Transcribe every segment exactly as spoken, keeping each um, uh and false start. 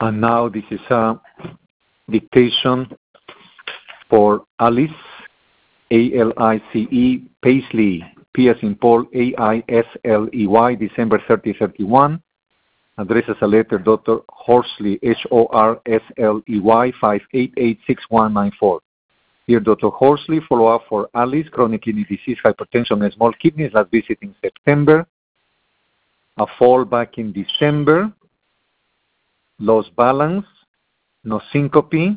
And now this is a dictation for Alice, A L I C E, Paisley, P as in Paul, A I S L E Y, December thirtieth, thirty-one. Addresses a letter, Doctor Horsley, H O R S L E Y, five eight eight six one nine four. Dear Doctor Horsley, follow-up for Alice, chronic kidney disease, hypertension, and small kidneys, last visit in September. A fall back in December. Lost balance. No syncope.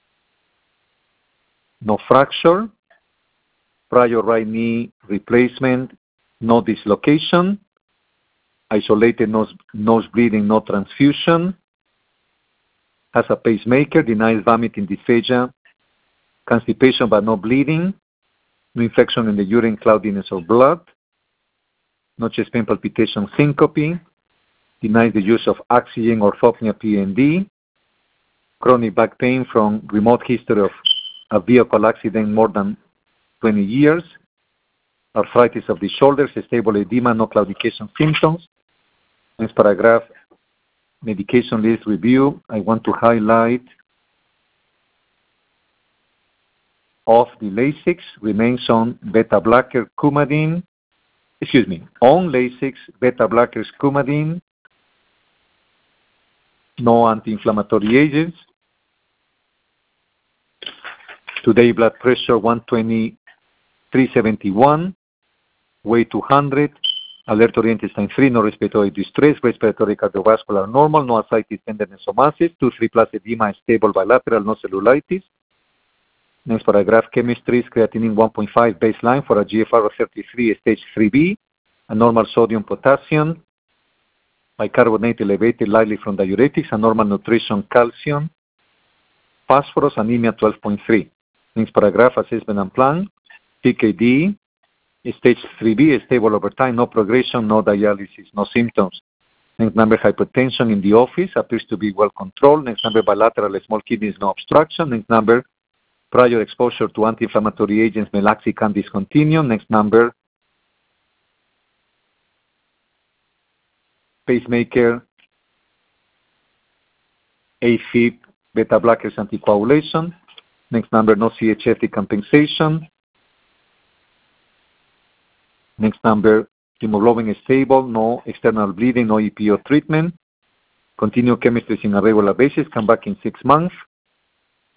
No fracture. Prior right knee replacement. No dislocation. Isolated nose, nose bleeding, no transfusion. Has a pacemaker, denies vomiting, dysphagia, constipation but no bleeding, no infection in the urine, cloudiness or blood, no chest pain, palpitation, syncope, denies the use of oxygen, orthopnea, P N D, chronic back pain from remote history of a vehicle accident more than twenty years, arthritis of the shoulders, stable edema, no claudication symptoms. Next paragraph, medication list review. I want to highlight of the Lasix remains on beta blocker Coumadin, excuse me, on Lasix, beta blockers Coumadin, no anti-inflammatory agents. Today blood pressure one twenty-three seventy-one, weight two hundred, alert oriented sign three, no respiratory distress, respiratory cardiovascular normal, no ascites, tenderness, or masses, two three plus edema, stable bilateral, no cellulitis. Next paragraph, chemistry, creatinine one point five baseline for a G F R of thirty-three, stage three B, a normal sodium potassium, bicarbonate elevated lightly from diuretics, a normal nutrition calcium, phosphorus, anemia twelve point three. Next paragraph, assessment and plan, P K D, stage three B, stable over time, no progression, no dialysis, no symptoms. Next number, hypertension in the office, appears to be well controlled. Next number, bilateral small kidneys, no obstruction. Next number, prior exposure to anti-inflammatory agents, meloxicam discontinued. Next number, pacemaker, AFib, beta blockers, anticoagulation. Next number, no C H F decompensation. Next number, hemoglobin is stable, no external bleeding, no E P O treatment. Continue chemistry on a regular basis, come back in six months.